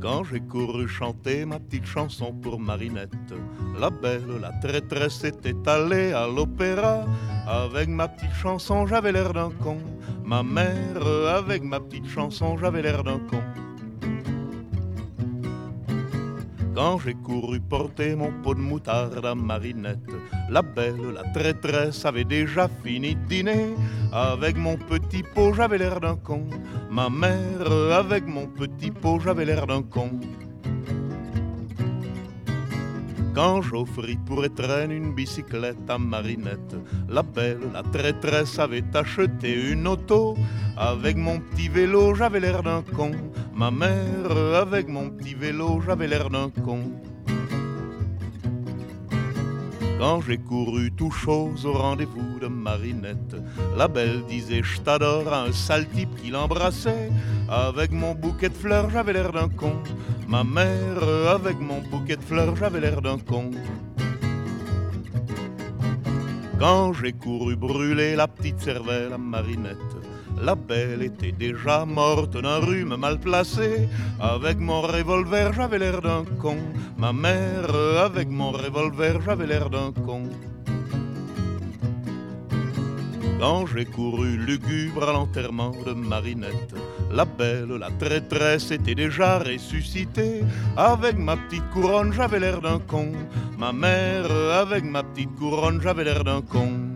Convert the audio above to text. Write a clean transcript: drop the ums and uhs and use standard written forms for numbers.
Quand j'ai couru chanter ma petite chanson pour Marinette, la belle, la traîtresse était allée à l'opéra. Avec ma petite chanson, j'avais l'air d'un con. Ma mère, avec ma petite chanson, j'avais l'air d'un con. Quand j'ai couru porter mon pot de moutarde à Marinette, la belle, la traîtresse avait déjà fini de dîner. Avec mon petit pot, j'avais l'air d'un con. Ma mère, avec mon petit pot, j'avais l'air d'un con. Quand j'offris pour étreindre une bicyclette à Marinette, la belle, la traîtresse avait acheté une auto. Avec mon petit vélo, j'avais l'air d'un con. Ma mère, avec mon petit vélo, j'avais l'air d'un con. Quand j'ai couru tout chose au rendez-vous de Marinette, la belle disait je t'adore à un sale type qui l'embrassait. Avec mon bouquet de fleurs, j'avais l'air d'un con. Ma mère, avec mon bouquet de fleurs, j'avais l'air d'un con. Quand j'ai couru brûler la petite cervelle à Marinette, la belle était déjà morte d'un rhume mal placé. Avec mon revolver, j'avais l'air d'un con. Ma mère, avec mon revolver, j'avais l'air d'un con. Quand j'ai couru lugubre à l'enterrement de Marinette, la belle, la traîtresse était déjà ressuscitée. Avec ma petite couronne, j'avais l'air d'un con. Ma mère, avec ma petite couronne, j'avais l'air d'un con.